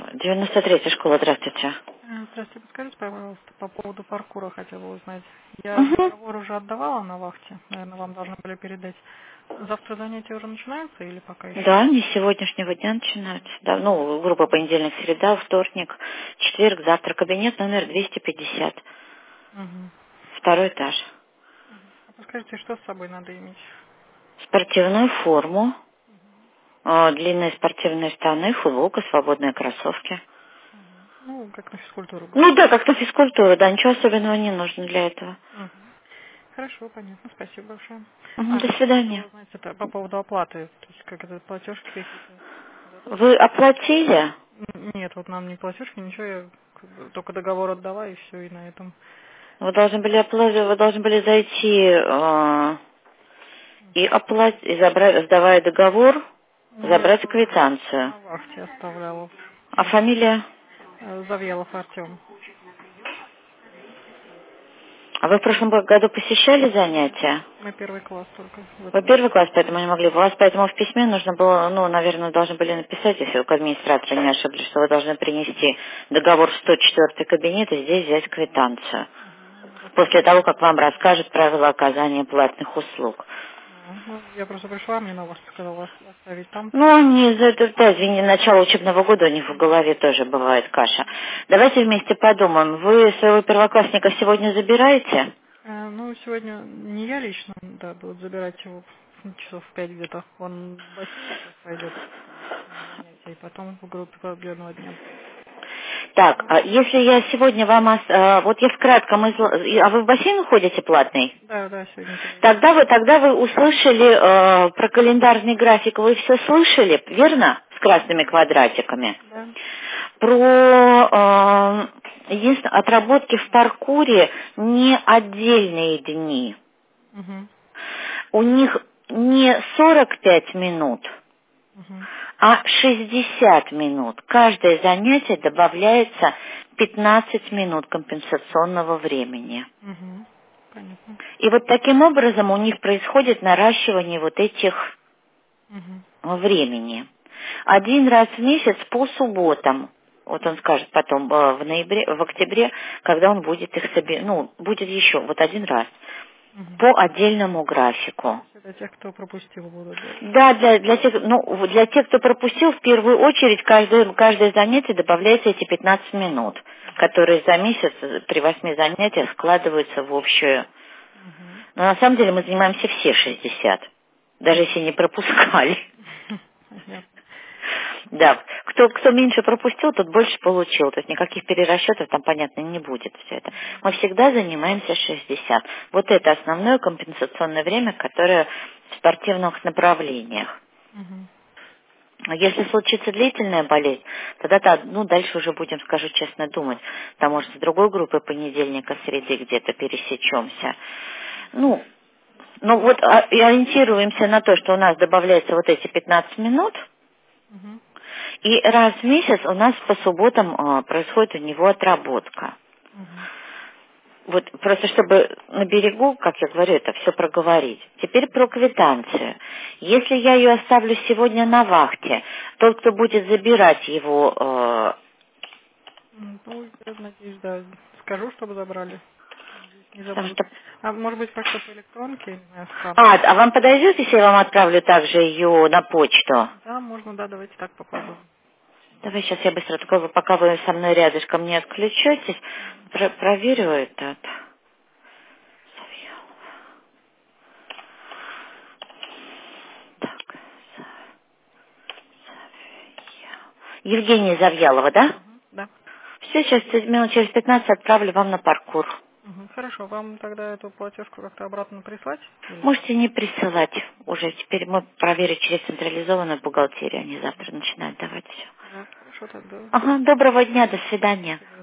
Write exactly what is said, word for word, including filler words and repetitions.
девяносто третья школа, здравствуйте. Э, Здравствуйте, подскажите, пожалуйста, по поводу паркура хотела бы узнать. Я Угу. договор уже отдавала на вахте, наверное, вам должны были передать. Завтра занятия уже начинаются или пока еще? Да, не с сегодняшнего дня начинаются. Да, ну, группа понедельник, среда, вторник, четверг, завтра. Кабинет номер двести пятьдесят. Угу. Второй этаж. А подскажите, что с собой надо иметь? Спортивную форму, э, длинные спортивные штаны, футболка, свободные кроссовки. Мгм. Ну, как на физкультуру, грубо Ну да, говоря. как на физкультуру, да, ничего особенного не нужно для этого. Мгм. Хорошо, понятно, спасибо большое. Мгм, А, до еще свидания. хотела узнать это по поводу оплаты, то есть как это, платежки какие-то. Задать? Вы оплатили? Н- Нет, вот нам не платежки, ничего, я как бы только договор отдала и все, и на этом. Вы должны были оплатить, вы должны были зайти э, и оплатить, и забрать, сдавая договор, Ну, я забрать на, квитанцию. на вахте оставляла. А фамилия? Э, Завьялов Артем. А вы в прошлом году посещали занятия? Мы первый класс только в Вы этом. первый класс, поэтому не могли. Вас поэтому в письме нужно было, ну, наверное, должны были написать, если вы к администратору не ошиблись, что вы должны принести договор в сто четвёртый кабинет и здесь взять квитанцию. Ага, ну, раз После такое. того, как вам расскажут правила оказания платных услуг. А, ну, я просто пришла, мне на вас сказала оставить там. Ну, они, за это, да, извини, начало учебного года, у них в голове тоже бывает каша. Давайте вместе подумаем. Вы своего первоклассника сегодня забираете? Э, ну, сегодня не я лично, да, будут забирать его в- часов в пять где-то. Он в бассейн сейчас пойдет на занятия, и потом в группе проблемного дня. Так, а если я сегодня вам... ос- а, вот я в кратком... изла- и- А вы в бассейн ходите платный? Да, да, сегодня туда иду. Тогда вы, тогда вы услышали э, про календарный график, вы все слышали, верно? С красными квадратиками. Да. Про э, единственное, отработки в паркуре не отдельные дни. Угу. У них не сорок пять минут, Угу. а шестьдесят минут. Каждое занятие добавляется пятнадцать минут компенсационного времени. Угу. Понятно. И вот таким образом у них происходит наращивание вот этих Угу. времени. Один раз в месяц по субботам. Вот он скажет потом э, в ноябре, в октябре, когда он будет их собирать. Ну, будет еще вот один раз Угу. по отдельному графику. Это для тех, кто пропустил, будут делать. Да, для, для, тех, ну, в- для тех, кто пропустил, в первую очередь каждое, каждое занятие добавляется эти пятнадцать минут, которые за месяц э, при восьми занятиях складываются в общую. Угу. Но на самом деле мы занимаемся все шестьдесят, даже если не пропускали. Понятно. Да, кто, кто меньше пропустил, тот больше получил. То есть никаких перерасчетов там, понятно, не будет все это. Мы всегда занимаемся шестьдесят. Вот это основное компенсационное время, которое в спортивных направлениях. Угу. А если случится длительная болезнь, тогда, ну, дальше уже будем, скажу честно, думать. Там, может, с другой группой понедельника, среды где-то пересечемся. Ну, ну вот а- и ориентируемся на то, что у нас добавляется вот эти пятнадцать минут, Угу. и раз в месяц у нас по субботам а, происходит у него отработка. Угу. Вот просто чтобы на берегу, как я говорю, это все проговорить. Теперь про квитанцию. Если я ее оставлю сегодня на вахте, тот, кто будет забирать его... э, М, Ну, я надеюсь, да, скажу, чтобы забрали. Надеюсь, не потому забудут. что... А может быть, как-то по электронке, я не знаю, скан. А, а вам подойдет, если я вам отправлю также ее на почту? Да, можно, да, давайте так попробуем. Давай сейчас я быстро, только вы, пока вы со мной рядышком не отключетесь, про- проверю этот. Так, Евгения Завьялова, да? Угу. Да. Все, сейчас минут через пятнадцать отправлю вам на паркур. Угу. Хорошо, вам тогда эту платежку как-то обратно прислать? Или... Можете не присылать уже. Теперь мы проверим через централизованную бухгалтерию. Они завтра начинают давать все. Да, хорошо тогда. Ага, доброго дня, до свидания.